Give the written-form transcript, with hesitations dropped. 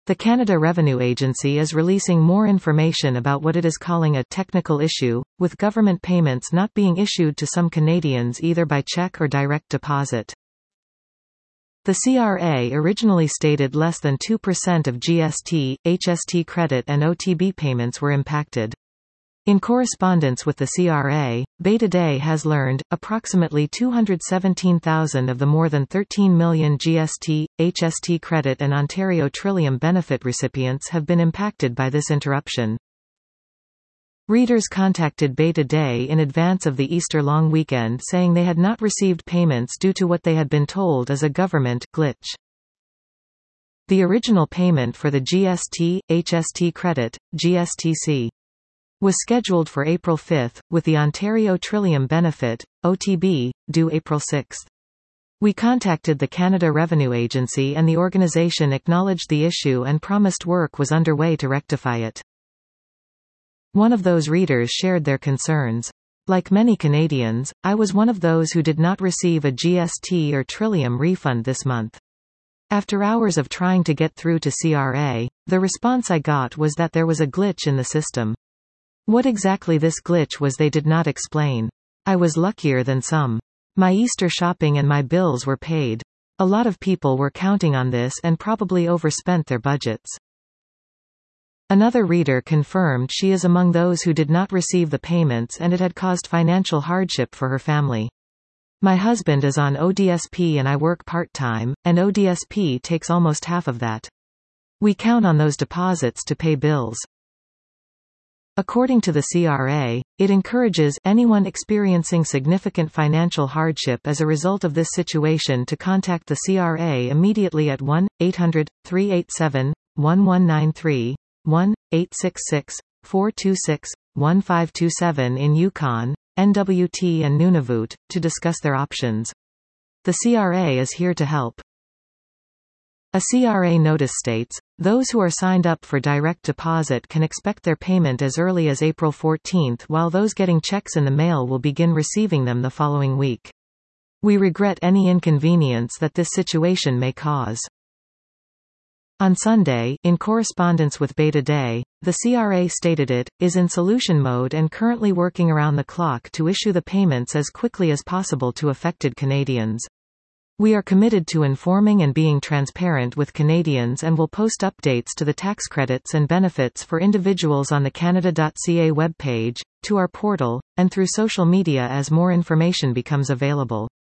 The Canada Revenue Agency is releasing more information about what it is calling a technical issue, with government payments not being issued to some Canadians either by check or direct deposit. The CRA originally stated less than 2% of GST, HST credit and OTB payments were impacted. In correspondence with the CRA, Beta Day has learned, approximately 217,000 of the more than 13 million GST, HST credit and Ontario Trillium benefit recipients have been impacted by this interruption. Readers contacted Beta Day in advance of the Easter long weekend saying they had not received payments due to what they had been told is a government glitch. The original payment for the GST, HST credit, GSTC, was scheduled for April 5, with the Ontario Trillium benefit, OTB, due April 6. We contacted the Canada Revenue Agency and the organization acknowledged the issue and promised work was underway to rectify it. One of those readers shared their concerns. Like many Canadians, I was one of those who did not receive a GST or Trillium refund this month. After hours of trying to get through to CRA, the response I got was that there was a glitch in the system. What exactly this glitch was they did not explain. I was luckier than some. My Easter shopping and my bills were paid. A lot of people were counting on this and probably overspent their budgets. Another reader confirmed she is among those who did not receive the payments and it had caused financial hardship for her family. My husband is on ODSP and I work part-time, and ODSP takes almost half of that. We count on those deposits to pay bills. According to the CRA, it encourages anyone experiencing significant financial hardship as a result of this situation to contact the CRA immediately at 1-800-387-1193, 1-866-426-1527 in Yukon, NWT and Nunavut, to discuss their options. The CRA is here to help. A CRA notice states, those who are signed up for direct deposit can expect their payment as early as April 14, while those getting checks in the mail will begin receiving them the following week. We regret any inconvenience that this situation may cause. On Sunday, in correspondence with Beta Day, the CRA stated it is in solution mode and currently working around the clock to issue the payments as quickly as possible to affected Canadians. We are committed to informing and being transparent with Canadians and will post updates to the tax credits and benefits for individuals on the Canada.ca webpage, to our portal, and through social media as more information becomes available.